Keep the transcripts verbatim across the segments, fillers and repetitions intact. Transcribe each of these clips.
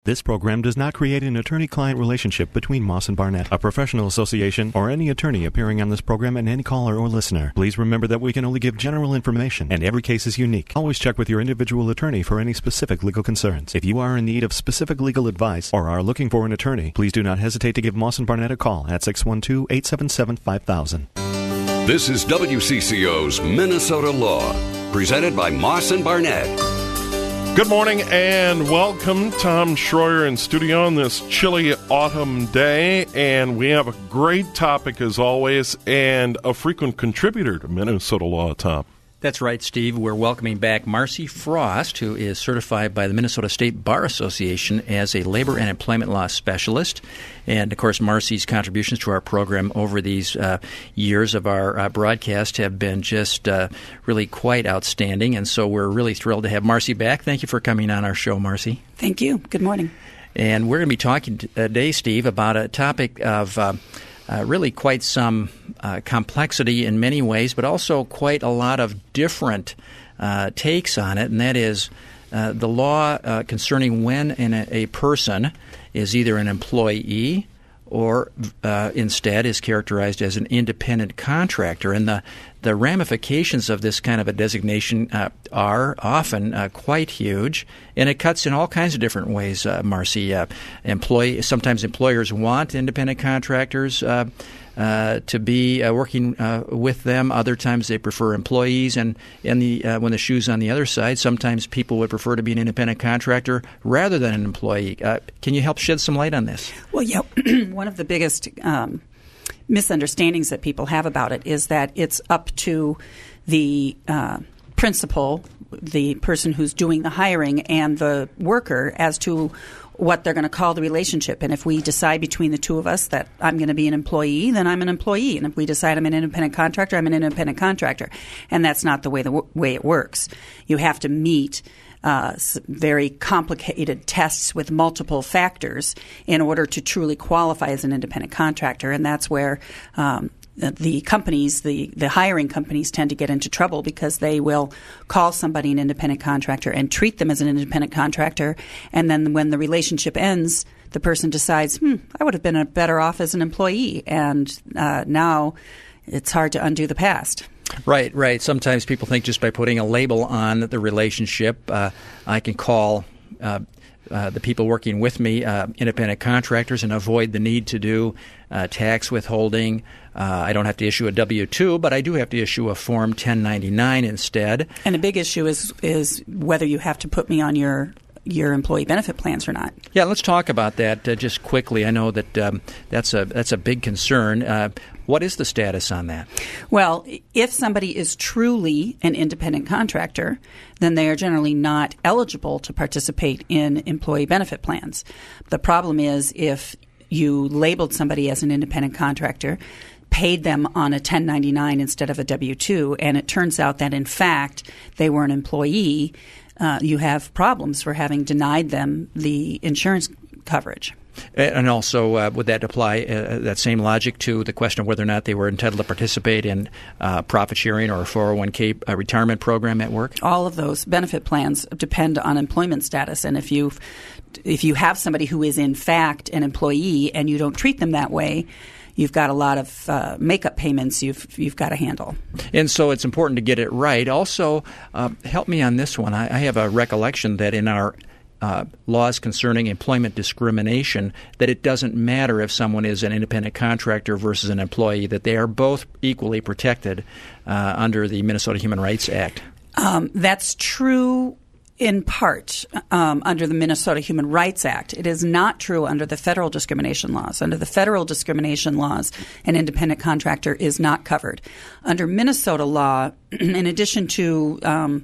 This program does not create an attorney-client relationship between Moss and Barnett, a professional association, or any attorney appearing on this program and any caller or listener. Please remember that we can only give general information, and every case is unique. Always check with your individual attorney for any specific legal concerns. If you are in need of specific legal advice or are looking for an attorney, please do not hesitate to give Moss and Barnett a call at six one two, eight seven seven, five thousand. This is W C C O's Minnesota Law, presented by Moss and Barnett. Good morning and welcome. Tom Schroyer in studio on this chilly autumn day, and we have a great topic as always and a frequent contributor to Minnesota Law, Tom. That's right, Steve. We're welcoming back Marcy Frost, who is certified by the Minnesota State Bar Association as a labor and employment law specialist. And, of course, Marcy's contributions to our program over these uh, years of our uh, broadcast have been just uh, really quite outstanding. And so we're really thrilled to have Marcy back. Thank you for coming on our show, Marcy. Thank you. Good morning. And we're going to be talking today, Steve, about a topic of uh, uh, really quite some uh, complexity in many ways, but also quite a lot of different uh, takes on it, and that is uh, the law uh, concerning when an, a person is either an employee or uh, instead is characterized as an independent contractor. And the, the ramifications of this kind of a designation uh, are often uh, quite huge, and it cuts in all kinds of different ways, uh, Marcy. Uh, employee, sometimes employers want independent contractors uh, uh, to be uh, working uh, with them. Other times they prefer employees. And, and the, uh, when the shoe's on the other side, sometimes people would prefer to be an independent contractor rather than an employee. Uh, can you help shed some light on this? Well, yeah, one of the biggest um, misunderstandings that people have about it is that it's up to the uh, principal, the person who's doing the hiring, and the worker as to what they're going to call the relationship. And if we decide between the two of us that I'm going to be an employee, then I'm an employee. And if we decide I'm an independent contractor, I'm an independent contractor. And that's not the way the w- way it works. You have to meet uh, very complicated tests with multiple factors in order to truly qualify as an independent contractor. And that's where um, the companies, the, the hiring companies tend to get into trouble, because they will call somebody an independent contractor and treat them as an independent contractor. And then when the relationship ends, the person decides, hmm, I would have been better off as an employee. And uh, now it's hard to undo the past. Right, right. Sometimes people think just by putting a label on the relationship, uh, I can call uh, uh, the people working with me uh, independent contractors and avoid the need to do uh, tax withholding. Uh, I don't have to issue a W two, but I do have to issue a Form ten ninety-nine instead. And a big issue is is whether you have to put me on your your employee benefit plans or not. Yeah, let's talk about that uh, just quickly. I know that um, that's a that's a big concern. Uh, what is the status on that? Well, if somebody is truly an independent contractor, then they are generally not eligible to participate in employee benefit plans. The problem is if you labeled somebody as an independent contractor, paid them on a ten ninety-nine instead of a W two, and it turns out that, in fact, they were an employee, uh, you have problems for having denied them the insurance coverage. And also, uh, would that apply, uh, that same logic, to the question of whether or not they were entitled to participate in uh, profit sharing or a four oh one k uh, retirement program at work? All of those benefit plans depend on employment status. And if you if you have somebody who is, in fact, an employee and you don't treat them that way, you've got a lot of uh, makeup payments you've you've got to handle. And so it's important to get it right. Also, uh, help me on this one. I, I have a recollection that in our uh, laws concerning employment discrimination, that it doesn't matter if someone is an independent contractor versus an employee, that they are both equally protected uh, under the Minnesota Human Rights Act. Um, that's true in part um, under the Minnesota Human Rights Act. It is not true under the federal discrimination laws. Under the federal discrimination laws, an independent contractor is not covered. Under Minnesota law, in addition to um,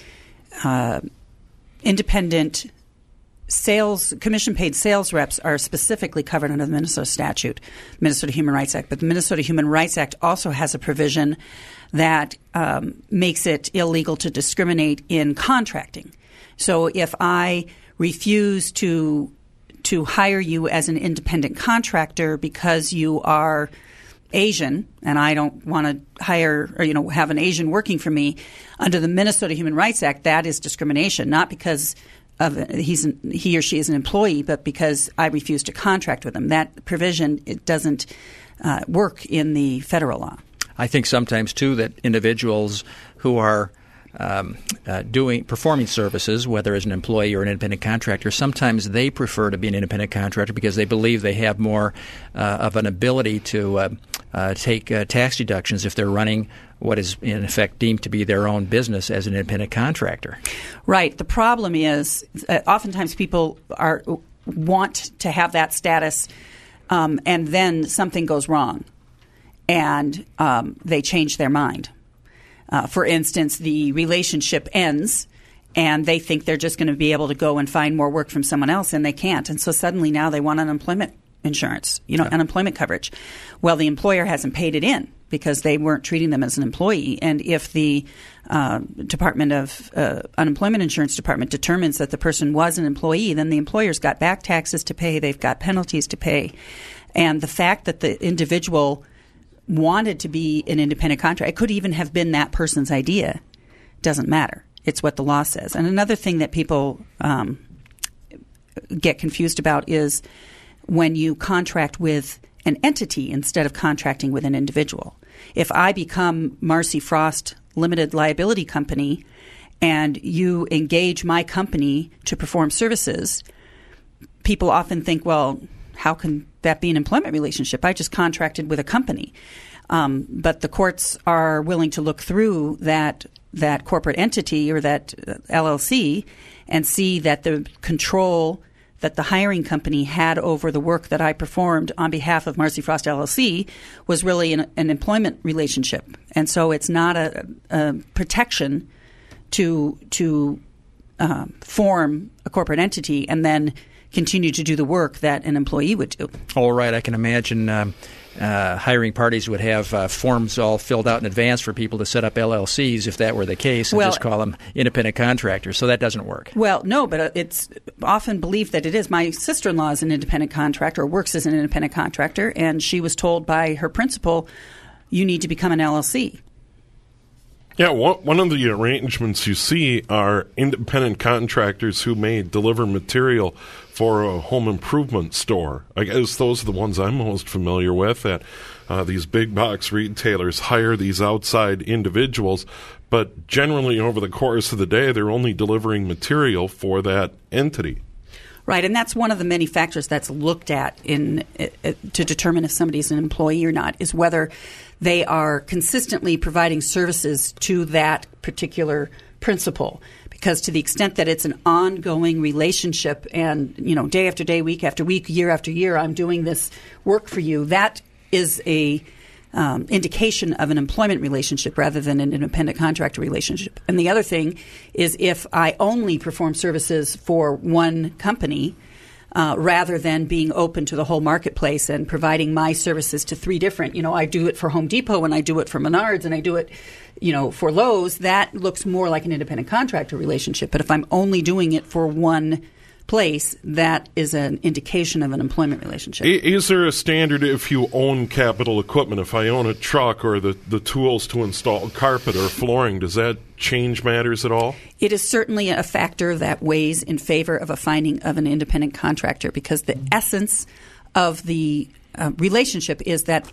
uh, independent sales, commission-paid sales reps are specifically covered under the Minnesota statute, Minnesota Human Rights Act. But the Minnesota Human Rights Act also has a provision that um, makes it illegal to discriminate in contracting. So if I refuse to to hire you as an independent contractor because you are Asian and I don't want to hire or, you know, have an Asian working for me, under the Minnesota Human Rights Act, that is discrimination, not because of he's an, he or she is an employee, but because I refuse to contract with them. That provision, it doesn't uh, work in the federal law. I think sometimes, too, that individuals who are um, uh, doing performing services, whether as an employee or an independent contractor, sometimes they prefer to be an independent contractor because they believe they have more uh, of an ability to uh, uh, take uh, tax deductions if they're running what is, in effect, deemed to be their own business as an independent contractor. Right. The problem is uh, oftentimes people are want to have that status, um, and then something goes wrong, and um, they change their mind. Uh, for instance, the relationship ends, and they think they're just going to be able to go and find more work from someone else, and they can't. And so suddenly now they want unemployment insurance, you know, yeah. unemployment coverage. Well, the employer hasn't paid it in because they weren't treating them as an employee. And if the uh, Department of uh, Unemployment Insurance Department determines that the person was an employee, then the employer's got back taxes to pay, they've got penalties to pay. And the fact that the individual wanted to be an independent contractor, it could even have been that person's idea, doesn't matter. It's what the law says. And another thing that people um, get confused about is when you contract with an entity instead of contracting with an individual. If I become Marcy Frost Limited Liability Company and you engage my company to perform services, people often think, well, how can that be an employment relationship? I just contracted with a company. Um, but the courts are willing to look through that that corporate entity or that L L C and see that the control that the hiring company had over the work that I performed on behalf of Marcy Frost L L C was really an, an employment relationship. And so it's not a, a protection to to uh, form a corporate entity and then continue to do the work that an employee would do. All right. I can imagine um, uh, hiring parties would have uh, forms all filled out in advance for people to set up L L Cs if that were the case and well, just call them independent contractors. So that doesn't work. Well, no, but it's often believed that it is. My sister-in-law is an independent contractor or works as an independent contractor, and she was told by her principal, you need to become an L L C. Yeah, one of the arrangements you see are independent contractors who may deliver material for a home improvement store. I guess those are the ones I'm most familiar with, that uh, these big box retailers hire these outside individuals, but generally over the course of the day, they're only delivering material for that entity. Right, and that's one of the many factors that's looked at in uh, to determine if somebody's an employee or not, is whether they are consistently providing services to that particular principal. Because to the extent that it's an ongoing relationship and, you know, day after day, week after week, year after year, I'm doing this work for you, that is a um, indication of an employment relationship rather than an independent contractor relationship. And the other thing is if I only perform services for one company, Uh, rather than being open to the whole marketplace and providing my services to three different, you know, I do it for Home Depot and I do it for Menards and I do it, you know, for Lowe's, that looks more like an independent contractor relationship. But if I'm only doing it for one place, that is an indication of an employment relationship. Is there a standard if you own capital equipment? If I own a truck or the, the tools to install carpet or flooring, does that change matters at all? It is certainly a factor that weighs in favor of a finding of an independent contractor, because the essence of the uh, relationship is that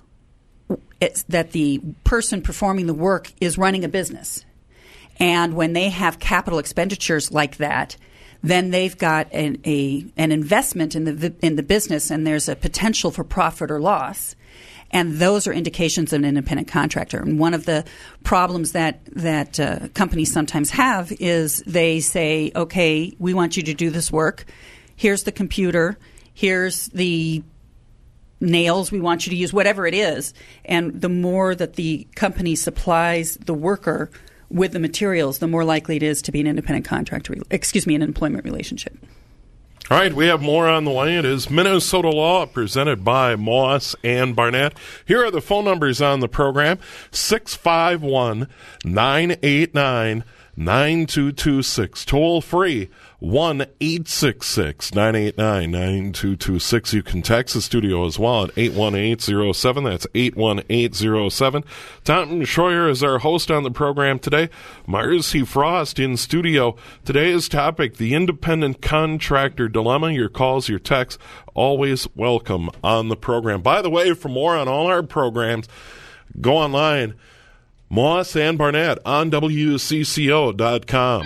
it's that the person performing the work is running a business. And when they have capital expenditures like that, then they've got an, a, an investment in the in the business, and there's a potential for profit or loss. And those are indications of an independent contractor. And one of the problems that that uh, companies sometimes have is they say, okay, we want you to do this work. Here's the computer. Here's the nails we want you to use, whatever it is. And the more that the company supplies the worker with the materials, the more likely it is to be an independent contractor, excuse me, an employment relationship. All right, we have more on the way. It is Minnesota Law, presented by Moss and Barnett. Here are the phone numbers on the program: six five one, nine eight nine, nine two two six, toll free, one eight six six, nine eight nine, nine two two six. You can text the studio as well at eight one eight zero seven. That's eight one eight zero seven. Tom Schroyer is our host on the program today. Marcy Frost in studio. Today's topic, the independent contractor dilemma. Your calls, your texts, always welcome on the program. By the way, for more on all our programs, go online, Moss and Barnett on W C C O dot com.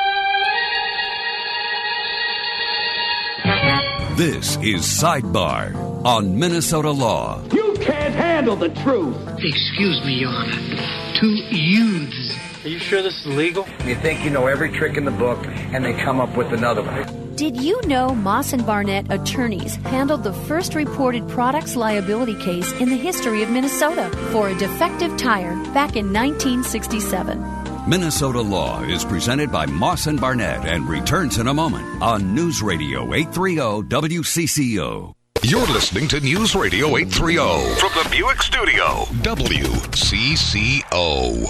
This is Sidebar on Minnesota Law. You can't handle the truth. Excuse me, Your Honor. Two youths. Are you sure this is legal? You think you know every trick in the book, and they come up with another one. Did you know Moss and Barnett attorneys handled the first reported products liability case in the history of Minnesota for a defective tire back in nineteen sixty-seven? Minnesota Law is presented by Moss and Barnett and returns in a moment on News Radio eight thirty W C C O. You're listening to News Radio eight thirty from the Buick Studio, W C C O.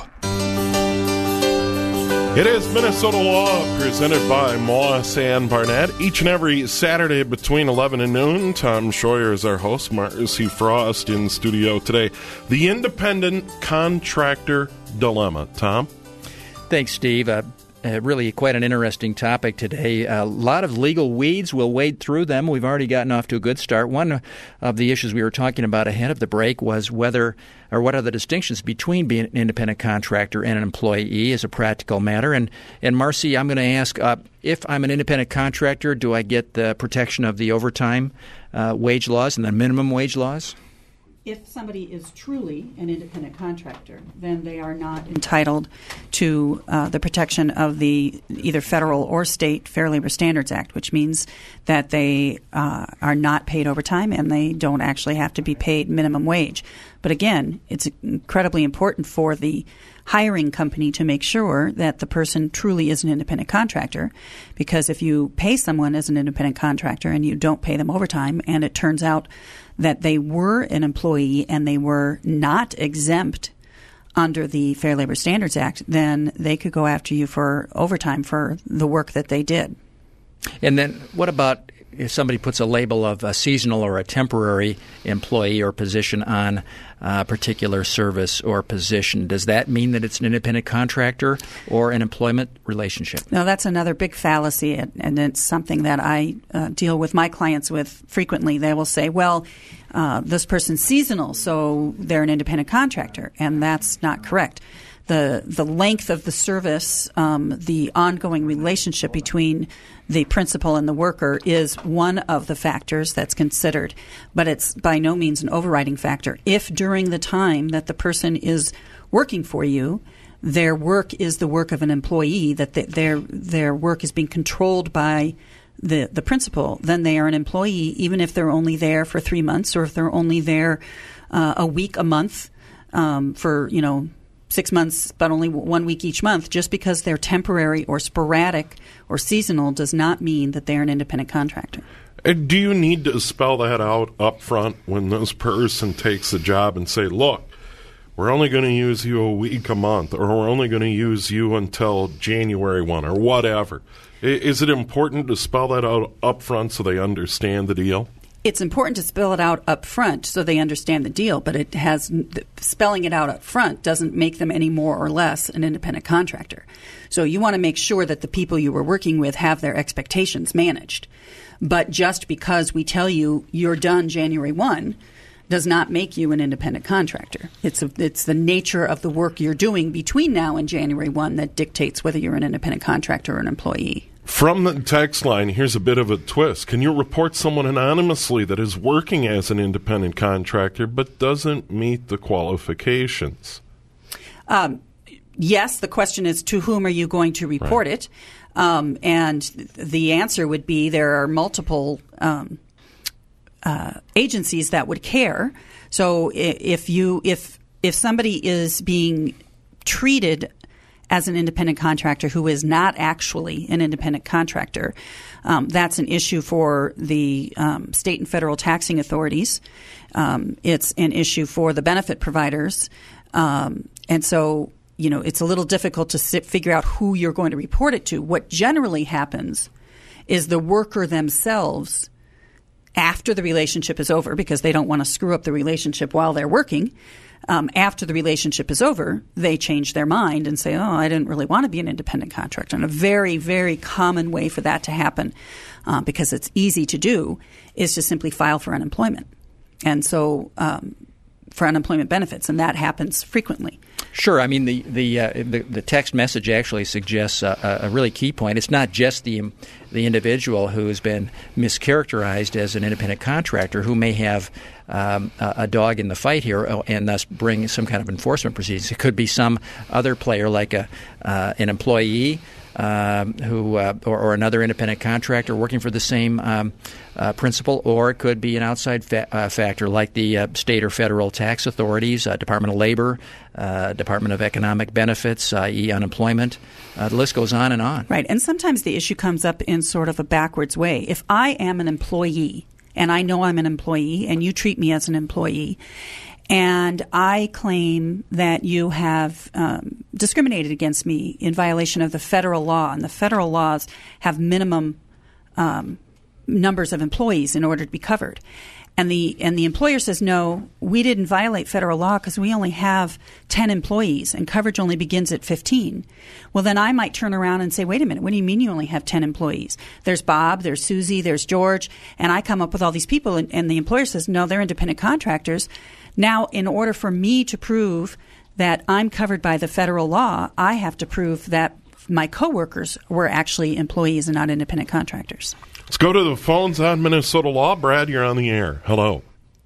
It is Minnesota Law, presented by Moss and Barnett. Each and every Saturday between eleven and noon, Tom Schroyer is our host, Marcy Frost in studio today. The independent contractor dilemma. Tom? Thanks, Steve. Uh, uh, really quite an interesting topic today. A lot of legal weeds. We'll wade through them. We've already gotten off to a good start. One of the issues we were talking about ahead of the break was whether or what are the distinctions between being an independent contractor and an employee as a practical matter. And, and Marcy, I'm going to ask, uh, if I'm an independent contractor, do I get the protection of the overtime uh, wage laws and the minimum wage laws? If somebody is truly an independent contractor, then they are not entitled to uh, the protection of the either federal or state Fair Labor Standards Act, which means that they uh, are not paid overtime and they don't actually have to be paid minimum wage. But again, it's incredibly important for the hiring company to make sure that the person truly is an independent contractor, because if you pay someone as an independent contractor and you don't pay them overtime and it turns out that they were an employee and they were not exempt under the Fair Labor Standards Act, then they could go after you for overtime for the work that they did. And then what about if somebody puts a label of a seasonal or a temporary employee or position on a particular service or position? Does that mean that it's an independent contractor or an employment relationship? No, that's another big fallacy, and, and it's something that I uh, deal with my clients with frequently. They will say, well, uh, this person's seasonal, so they're an independent contractor, and that's not correct. The the length of the service, um, the ongoing relationship between the principal and the worker is one of the factors that's considered, but it's by no means an overriding factor. If during the time that the person is working for you, their work is the work of an employee, that the, their their work is being controlled by the the principal, then they are an employee, even if they're only there for three months or if they're only there uh, a week, a month, um, for you know. six months, but only one week each month. Just because they're temporary or sporadic or seasonal does not mean that they're an independent contractor. And do you need to spell that out up front when this person takes the job and say, look, we're only going to use you a week, a month, or we're only going to use you until January first, or whatever? Is it important to spell that out up front so they understand the deal? It's important to spell it out up front so they understand the deal, but it has spelling it out up front doesn't make them any more or less an independent contractor. So you want to make sure that the people you were working with have their expectations managed. But just because we tell you you're done January first does not make you an independent contractor. It's a, it's the nature of the work you're doing between now and January first that dictates whether you're an independent contractor or an employee. From the text line, here's a bit of a twist. Can you report someone anonymously that is working as an independent contractor but doesn't meet the qualifications? Um, yes, the question is, to whom are you going to report right. it? Um, and the answer would be there are multiple um, uh, agencies that would care. So if you if if somebody is being treated as an independent contractor who is not actually an independent contractor, um, that's an issue for the um, state and federal taxing authorities. Um, it's an issue for the benefit providers. Um, and so, you know, it's a little difficult to sit, figure out who you're going to report it to. What generally happens is the worker themselves, after the relationship is over, because they don't want to screw up the relationship while they're working, um, after the relationship is over, they change their mind and say, oh, I didn't really want to be an independent contractor. And a very, very common way for that to happen, uh, because it's easy to do, is to simply file for unemployment. And so um, for unemployment benefits, and that happens frequently. Sure. I mean, the the uh, the, the text message actually suggests a, a really key point. It's not just the the individual who has been mischaracterized as an independent contractor who may have um, a, a dog in the fight here and thus bring some kind of enforcement proceedings. It could be some other player, like a uh, an employee um, who uh, or, or another independent contractor working for the same um, uh, principal, or it could be an outside fa- uh, factor like the uh, state or federal tax authorities, uh, Department of Labor, uh, Department of Economic Benefits, that is unemployment. Uh, the list goes on and on. Right. And sometimes the issue comes up in sort of a backwards way. If I am an employee and I know I'm an employee and you treat me as an employee, and I claim that you have um, discriminated against me in violation of the federal law, and the federal laws have minimum um, numbers of employees in order to be covered. And the and the employer says, no, we didn't violate federal law because we only have ten employees and coverage only begins at fifteen. Well, then I might turn around and say, wait a minute, what do you mean you only have ten employees? There's Bob, there's Susie, there's George, and I come up with all these people, and, and the employer says, no, they're independent contractors. Now, in order for me to prove that I'm covered by the federal law, I have to prove that my coworkers were actually employees and not independent contractors. Let's go to the phones on Minnesota Law. Brad, you're on the air. Hello.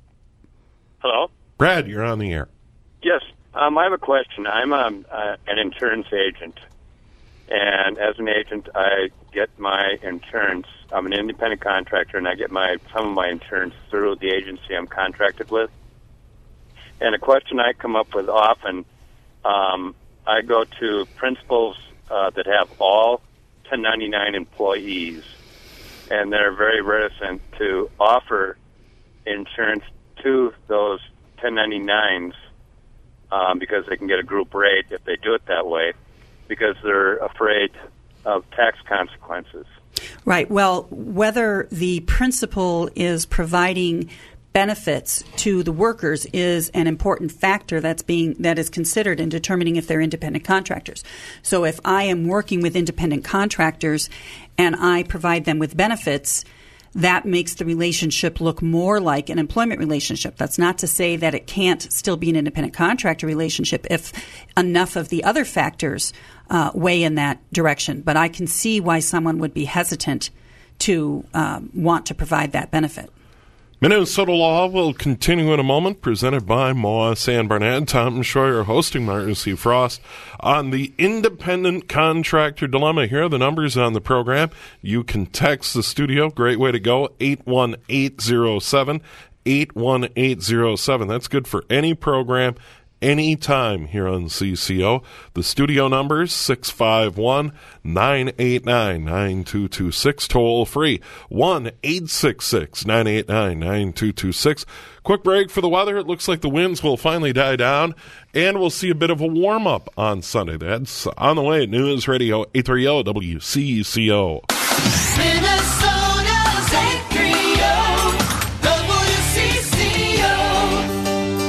Hello? Brad, you're on the air. Yes. Um, I have a question. I'm um, uh, an insurance agent. And as an agent, I get my insurance. I'm an independent contractor, and I get my some of my insurance through the agency I'm contracted with. And a question I come up with often, um, I go to principals uh, that have all ten ninety-nine employees, and they're very reticent to offer insurance to those ten ninety-nines um, because they can get a group rate if they do it that way, because they're afraid of tax consequences. Right. Well, whether the principal is providing benefits to the workers is an important factor that's being that is considered in determining if they're independent contractors. So if I am working with independent contractors and I provide them with benefits, that makes the relationship look more like an employment relationship. That's not to say that it can't still be an independent contractor relationship if enough of the other factors uh, weigh in that direction. But I can see why someone would be hesitant to um, want to provide that benefit. Minnesota Law will continue in a moment, presented by Moss and Barnett. Tom Schroyer hosting Martin C. Frost on the independent contractor dilemma. Here are the numbers on the program. You can text the studio. Great way to go, eight one eight zero seven, eight one eight zero seven. That's good for any program, anytime here on C C O. The studio number is six five one, nine eight nine, nine two two six, toll free, one eight six six, nine eight nine, nine two two six. Quick break for the weather. It looks like the winds will finally die down, and we'll see a bit of a warm-up on Sunday. That's on the way at News Radio eight thirty W C C O. Minnesota's eight thirty W C C O.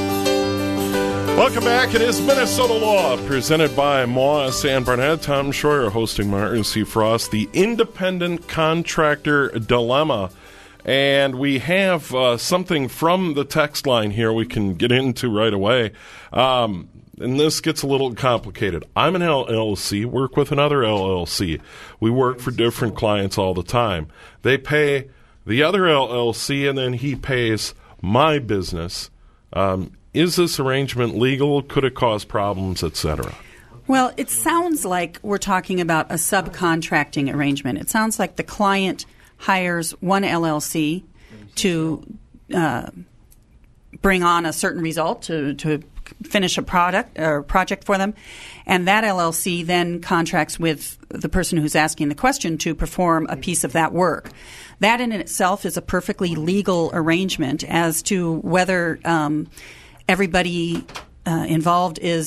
Welcome back. It is Minnesota Law, presented by Moss and Barnett. Tom Schroyer hosting Martin C. Frost, the independent contractor dilemma. And we have uh, something from the text line here we can get into right away. Um, and this gets a little complicated. I'm an L L C, work with another L L C. We work for different clients all the time. They pay the other L L C, and then he pays my business. Um, is this arrangement legal? Could it cause problems, et cetera? Well, it sounds like we're talking about a subcontracting arrangement. It sounds like the client hires one L L C to uh, bring on a certain result, to, to finish a product or project for them, and that L L C then contracts with the person who's asking the question to perform a piece of that work. That in itself is a perfectly legal arrangement. As to whether um, everybody uh, involved is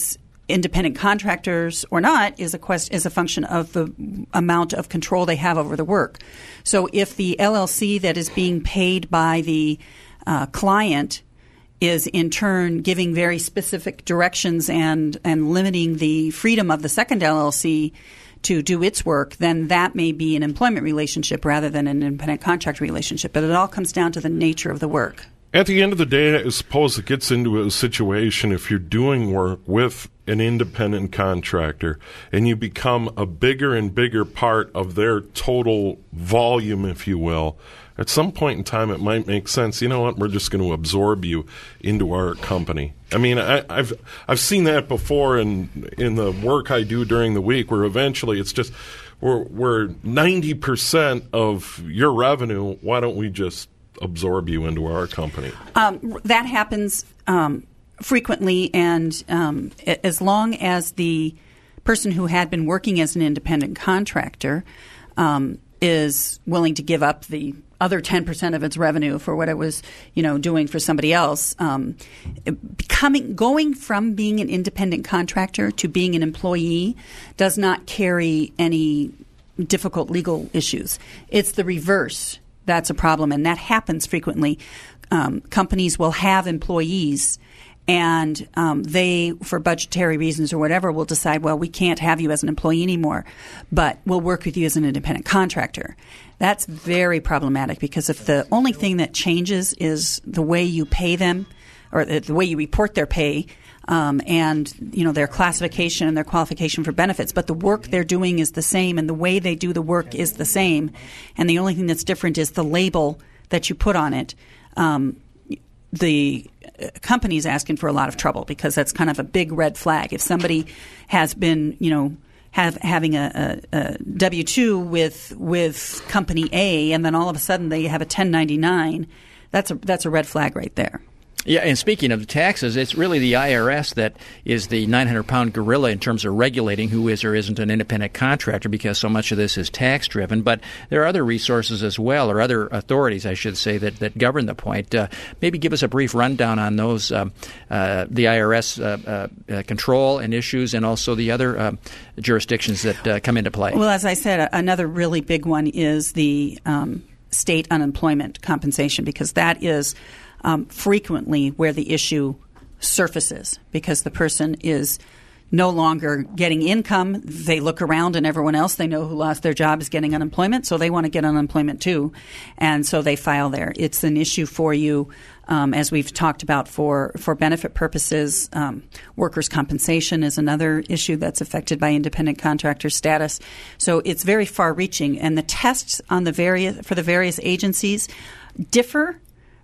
independent contractors or not is a quest is a function of the amount of control they have over the work. So if the L L C that is being paid by the uh, client is in turn giving very specific directions and and limiting the freedom of the second L L C to do its work, then that may be an employment relationship rather than an independent contractor relationship. But it all comes down to the nature of the work. At the end of the day, I suppose it gets into a situation if you're doing work with an independent contractor and you become a bigger and bigger part of their total volume, if you will, at some point in time it might make sense, you know what, we're just going to absorb you into our company. I mean, I, I've I've seen that before in in the work I do during the week where eventually it's just, we're, we're ninety percent of your revenue, why don't we just absorb you into our company? Um, that happens um, frequently, and um, as long as the person who had been working as an independent contractor um, is willing to give up the other ten percent of its revenue for what it was, you know, doing for somebody else, um, becoming going from being an independent contractor to being an employee does not carry any difficult legal issues. It's the reverse. That's a problem, and that happens frequently. Um, companies will have employees, and um, they, for budgetary reasons or whatever, will decide, well, we can't have you as an employee anymore, but we'll work with you as an independent contractor. That's very problematic because if the only thing that changes is the way you pay them or the, the way you report their pay, Um, and, you know, their classification and their qualification for benefits. But the work they're doing is the same, and the way they do the work is the same. And the only thing that's different is the label that you put on it. Um, the company's asking for a lot of trouble because that's kind of a big red flag. If somebody has been, you know, have, having a, a, a W two with with company A, and then all of a sudden they have a ten ninety-nine, that's a that's a red flag right there. Yeah, and speaking of the taxes, it's really the I R S that is the nine hundred pound gorilla in terms of regulating who is or isn't an independent contractor because so much of this is tax-driven. But there are other resources as well, or other authorities, I should say, that, that govern the point. Uh, maybe give us a brief rundown on those, um, uh, the I R S uh, uh, control and issues, and also the other uh, jurisdictions that uh, come into play. Well, as I said, another really big one is the um, state unemployment compensation, because that is Um, frequently where the issue surfaces because the person is no longer getting income. They look around and everyone else they know who lost their job is getting unemployment, so they want to get unemployment too, and so they file there. It's an issue for you, um, as we've talked about, for, for benefit purposes. Um, workers' compensation is another issue that's affected by independent contractor status. So it's very far-reaching, and the tests on the various for the various agencies differ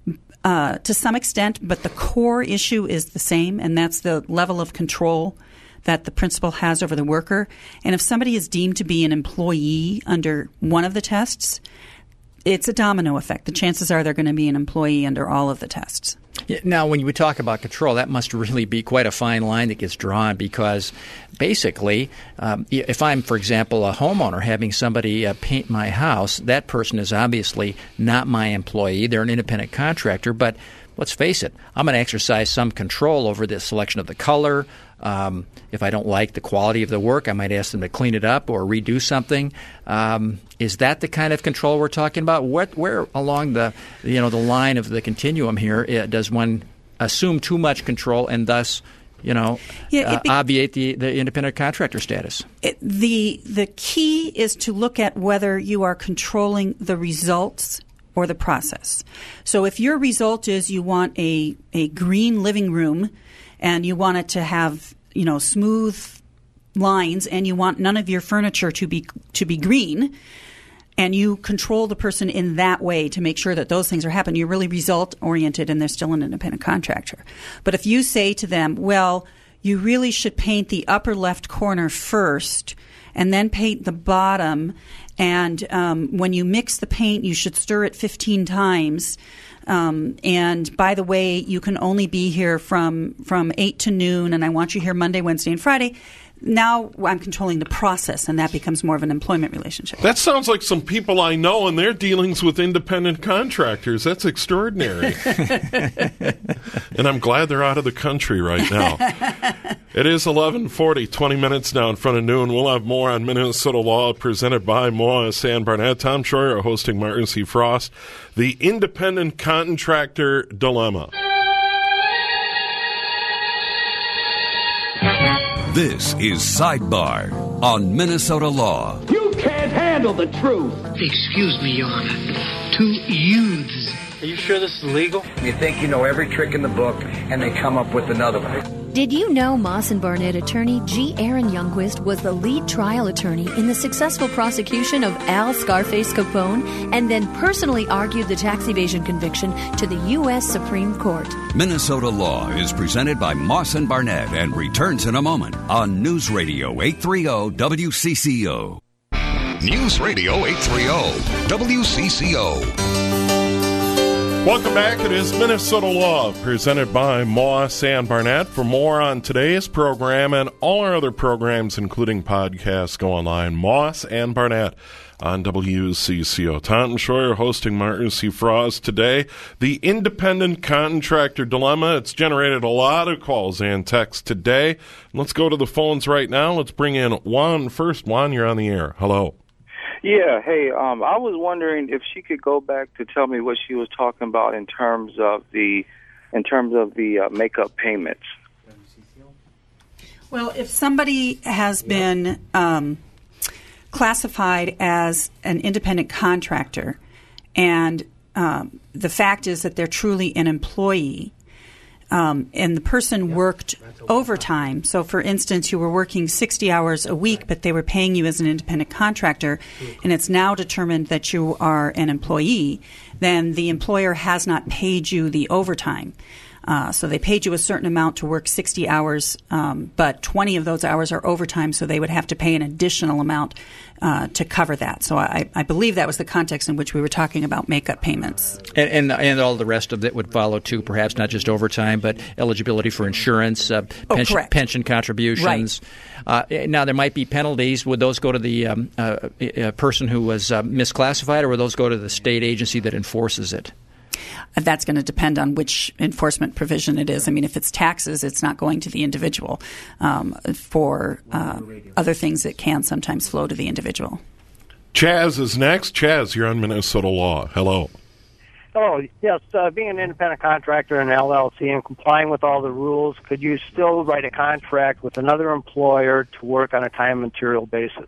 Uh, to some extent, but the core issue is the same, and that's the level of control that the principal has over the worker. And if somebody is deemed to be an employee under one of the tests, it's a domino effect. The chances are they're going to be an employee under all of the tests. Now, when we talk about control, that must really be quite a fine line that gets drawn because basically, um, if I'm, for example, a homeowner having somebody uh, paint my house, that person is obviously not my employee. They're an independent contractor, but let's face it, I'm going to exercise some control over the selection of the color. Um, if I don't like the quality of the work, I might ask them to clean it up or redo something. Um, is that the kind of control we're talking about? What, where along the you know the line of the continuum here uh, does one assume too much control and thus you know yeah, uh, be- obviate the, the independent contractor status? It, the the key is to look at whether you are controlling the results or the process. So if your result is you want a, a green living room and you want it to have, you know, smooth lines and you want none of your furniture to be to be green, and you control the person in that way to make sure that those things are happening, you're really result-oriented and they're still an independent contractor. But if you say to them, well, you really should paint the upper left corner first and then paint the bottom, and um, when you mix the paint, you should stir it fifteen times. Um, and by the way, you can only be here from, from eight to noon, and I want you here Monday, Wednesday, and Friday. Now I'm controlling the process, and that becomes more of an employment relationship. That sounds like some people I know and their dealings with independent contractors. That's extraordinary. And I'm glad they're out of the country right now. It is eleven forty, twenty minutes now in front of noon. We'll have more on Minnesota Law presented by Moss and Barnett. Tom Schroyer hosting Martin C. Frost. The Independent Contractor Dilemma. This is Sidebar on Minnesota Law. You can't handle the truth. Excuse me, Your Honor. Two youths. Are you sure this is legal? You think you know every trick in the book, and they come up with another one. Did you know Moss and Barnett attorney G. Aaron Youngquist was the lead trial attorney in the successful prosecution of Al Scarface Capone and then personally argued the tax evasion conviction to the U S Supreme Court? Minnesota Law is presented by Moss and Barnett and returns in a moment on News Radio eight thirty W C C O. News Radio eight thirty W C C O. Welcome back. It is Minnesota Law, presented by Moss and Barnett. For more on today's program and all our other programs, including podcasts, go online, Moss and Barnett on W C C O. Tom Schroyer hosting Martin C. Frost today. The Independent Contractor Dilemma. It's generated a lot of calls and texts today. Let's go to the phones right now. Let's bring in Juan first. Juan, you're on the air. Hello. Yeah, hey, um, I was wondering if she could go back to tell me what she was talking about in terms of the, in terms of the uh, makeup payments. Well, if somebody has been um, classified as an independent contractor, and um, the fact is that they're truly an employee, Um, and the person worked overtime. So, for instance, you were working sixty hours a week, but they were paying you as an independent contractor, and it's now determined that you are an employee, then the employer has not paid you the overtime. Uh, so they paid you a certain amount to work sixty hours, um, but twenty of those hours are overtime, so they would have to pay an additional amount uh, to cover that. So I, I believe that was the context in which we were talking about makeup payments. And, and and all the rest of it would follow, too, perhaps not just overtime, but eligibility for insurance, uh, oh, pension, correct. pension contributions. Right. Uh, now, there might be penalties. Would those go to the um, uh, uh, person who was uh, misclassified, or would those go to the state agency that enforces it? That's going to depend on which enforcement provision it is. I mean, if it's taxes, it's not going to the individual. Um, for uh, other things, it can sometimes flow to the individual. Chaz is next. Chaz, you're on Minnesota Law. Hello. Oh, yes. Uh, being an independent contractor in an L L C and complying with all the rules, could you still write a contract with another employer to work on a time and material basis?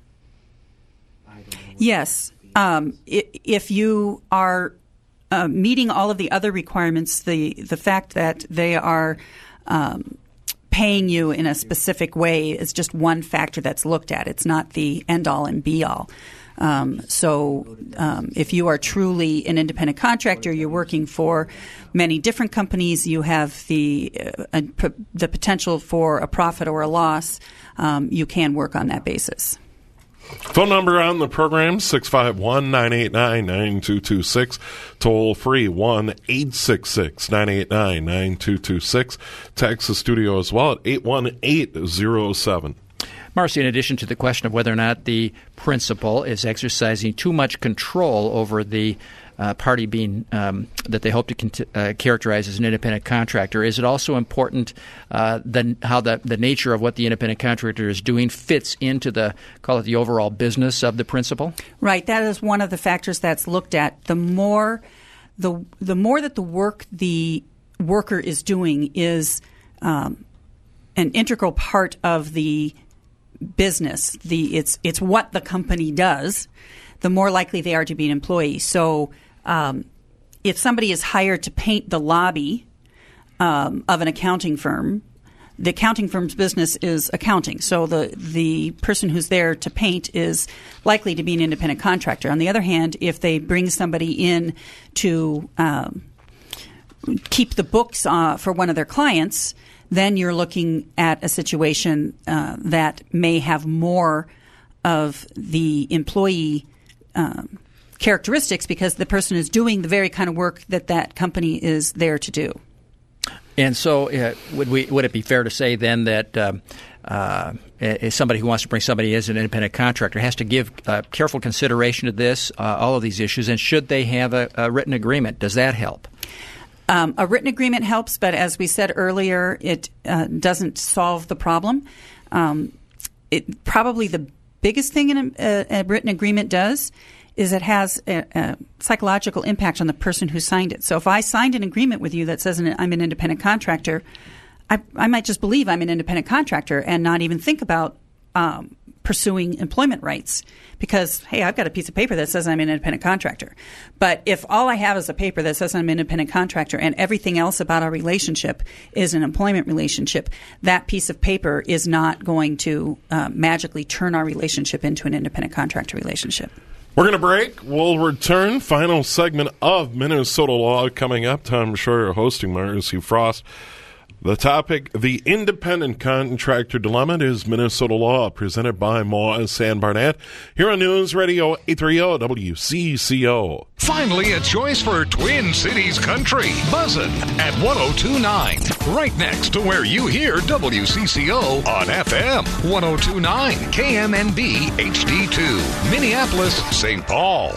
Yes. Um, if you are Uh, meeting all of the other requirements, the the fact that they are um, paying you in a specific way is just one factor that's looked at. It's not the end-all and be-all. Um, so um, if you are truly an independent contractor, you're working for many different companies, you have the uh, uh, the potential for a profit or a loss, um, you can work on that basis. Phone number on the program, six five one, nine eight nine, nine two two six. Toll free, one eight six six, nine eight nine, nine two two six. Text the studio as well at eight one eight zero seven. Marcy, in addition to the question of whether or not the principal is exercising too much control over the uh, party being um, that they hope to cont- uh, characterize as an independent contractor, is it also important uh, the, how the, the nature of what the independent contractor is doing fits into the, call it the overall business of the principal? Right. That is one of the factors that's looked at. The more, the the more that the work the worker is doing is um, an integral part of the business, the it's it's what the company does, the more likely they are to be an employee. So um, if somebody is hired to paint the lobby um, of an accounting firm, the accounting firm's business is accounting. So the the person who's there to paint is likely to be an independent contractor. On the other hand, if they bring somebody in to um, keep the books uh, for one of their clients, then you're looking at a situation uh, that may have more of the employee um, characteristics because the person is doing the very kind of work that that company is there to do. And so uh, would we would it be fair to say then that um, uh, somebody who wants to bring somebody as an independent contractor has to give uh, careful consideration to this, uh, all of these issues, and should they have a, a written agreement? Does that help? Um, a written agreement helps, but as we said earlier, it uh, doesn't solve the problem. Um, it probably the biggest thing in a, a, a written agreement does is it has a, a psychological impact on the person who signed it. So if I signed an agreement with you that says I'm an independent contractor, I, I might just believe I'm an independent contractor and not even think about um, pursuing employment rights because, hey, I've got a piece of paper that says I'm an independent contractor. But if all I have is a paper that says I'm an independent contractor and everything else about our relationship is an employment relationship, that piece of paper is not going to uh, magically turn our relationship into an independent contractor relationship. We're going to break. We'll return. Final segment of Minnesota Law coming up. Tom Schroyer hosting Marcy Frost. The topic, the independent contractor dilemma, is Minnesota Law, presented by Moss and Barnett, here on News Radio eight thirty W C C O. Finally, a choice for Twin Cities Country. Buzzin' at one oh two point nine, right next to where you hear W C C O on F M. one oh two point nine, K M N B H D two, Minneapolis, Saint Paul.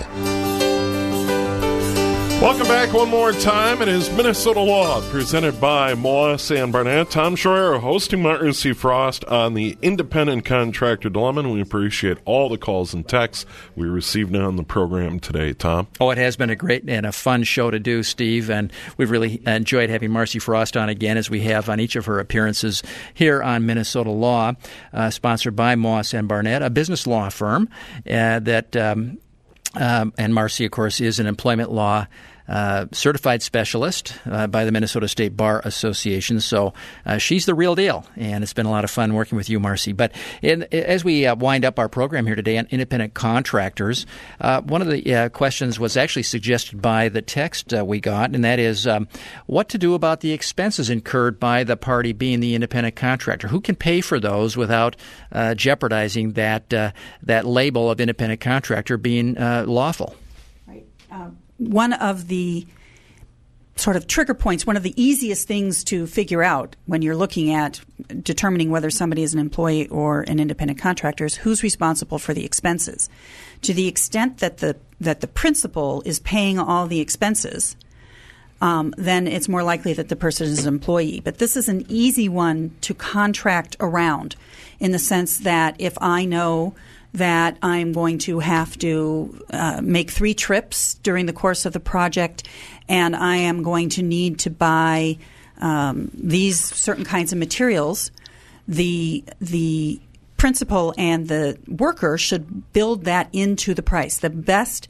Welcome back one more time. It is Minnesota Law, presented by Moss and Barnett. Tom Schroyer hosting Marcy Frost on the independent contractor dilemma. And we appreciate all the calls and texts we received on the program today, Tom. Oh, it has been a great and a fun show to do, Steve, and we've really enjoyed having Marcy Frost on again, as we have on each of her appearances here on Minnesota Law, uh, sponsored by Moss and Barnett, a business law firm uh, that, um, um, and Marcy, of course, is an employment law Uh, certified specialist uh, by the Minnesota State Bar Association. So uh, she's the real deal, and it's been a lot of fun working with you, Marcy. But in, as we uh, wind up our program here today on independent contractors, uh, one of the uh, questions was actually suggested by the text uh, we got, and that is um, what to do about the expenses incurred by the party being the independent contractor. Who can pay for those without uh, jeopardizing that uh, that label of independent contractor being uh, lawful? Right. Um. One of the sort of trigger points, one of the easiest things to figure out when you're looking at determining whether somebody is an employee or an independent contractor is who's responsible for the expenses. To the extent that the that the principal is paying all the expenses, um, then it's more likely that the person is an employee. But this is an easy one to contract around in the sense that if I know that I'm going to have to uh, make three trips during the course of the project, and I am going to need to buy um, these certain kinds of materials, the the principal and the worker should build that into the price. The best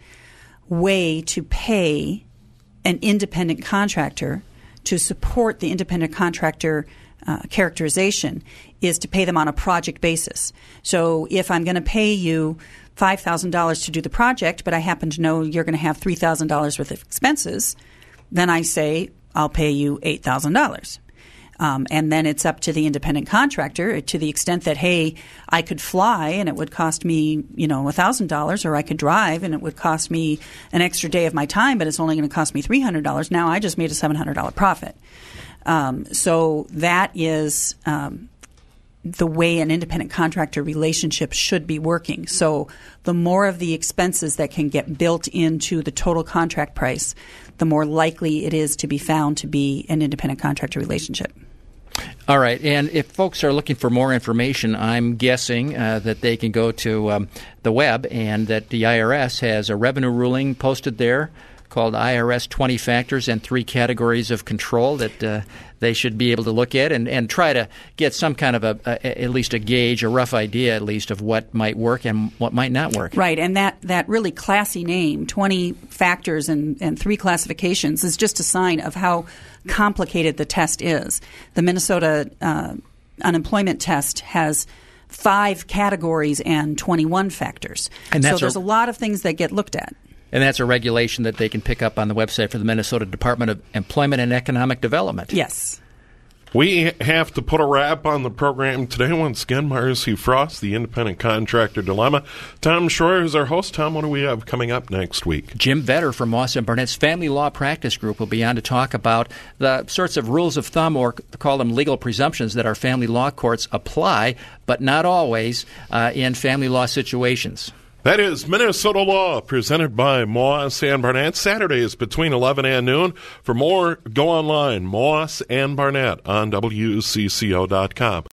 way to pay an independent contractor to support the independent contractor uh, characterization is to pay them on a project basis. So if I'm going to pay you five thousand dollars to do the project, but I happen to know you're going to have three thousand dollars worth of expenses, then I say I'll pay you eight thousand dollars. Um, and then it's up to the independent contractor to the extent that, hey, I could fly and it would cost me, you know, one thousand dollars, or I could drive and it would cost me an extra day of my time, but it's only going to cost me three hundred dollars. Now I just made a seven hundred dollars profit. Um, so that is um, the way an independent contractor relationship should be working. So the more of the expenses that can get built into the total contract price, the more likely it is to be found to be an independent contractor relationship. All right. And if folks are looking for more information, I'm guessing uh, that they can go to um, the web, and that the I R S has a revenue ruling posted there called I R S twenty Factors and Three Categories of Control that uh, they should be able to look at and, and try to get some kind of a, a at least a gauge, a rough idea at least of what might work and what might not work. Right, and that, that really classy name, twenty Factors and, and Three Classifications, is just a sign of how complicated the test is. The Minnesota uh, unemployment test has five categories and twenty-one factors. And that's so there's a, a lot of things that get looked at. And that's a regulation that they can pick up on the website for the Minnesota Department of Employment and Economic Development. Yes. We have to put a wrap on the program today. Once again, Marcy Frost, the Independent Contractor Dilemma. Tom Schroyer is our host. Tom, what do we have coming up next week? Jim Vetter from Moss and Barnett's Family Law Practice Group will be on to talk about the sorts of rules of thumb, or call them legal presumptions, that our family law courts apply, but not always, uh, in family law situations. That is Minnesota Law, presented by Moss and Barnett. Saturdays between eleven and noon. For more, go online, Moss and Barnett on W C C O dot com.